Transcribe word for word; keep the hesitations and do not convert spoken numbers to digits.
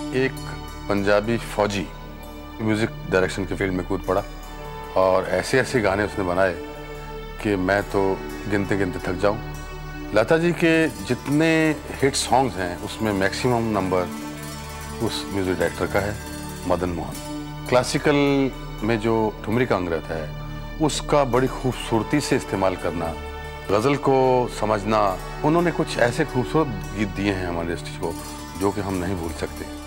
एक पंजाबी फौजी music direction के फील्ड में कूद पड़ा और ऐसे ऐसे गाने उसने बनाए कि मैं तो गिनते गिनते थक जाऊं। लता जी के जितने हिट सॉन्ग्स हैं उसमें मैक्सिमम नंबर उस म्यूजिक डायरेक्टर का है, मदन मोहन। क्लासिकल में जो ठुमरी का अंग रहता है उसका बड़ी खूबसूरती से इस्तेमाल करना, गज़ल को समझना, उन्होंने कुछ ऐसे खूबसूरत गीत दिए हैं हमारे इंडस्ट्री को जो कि हम नहीं भूल सकते।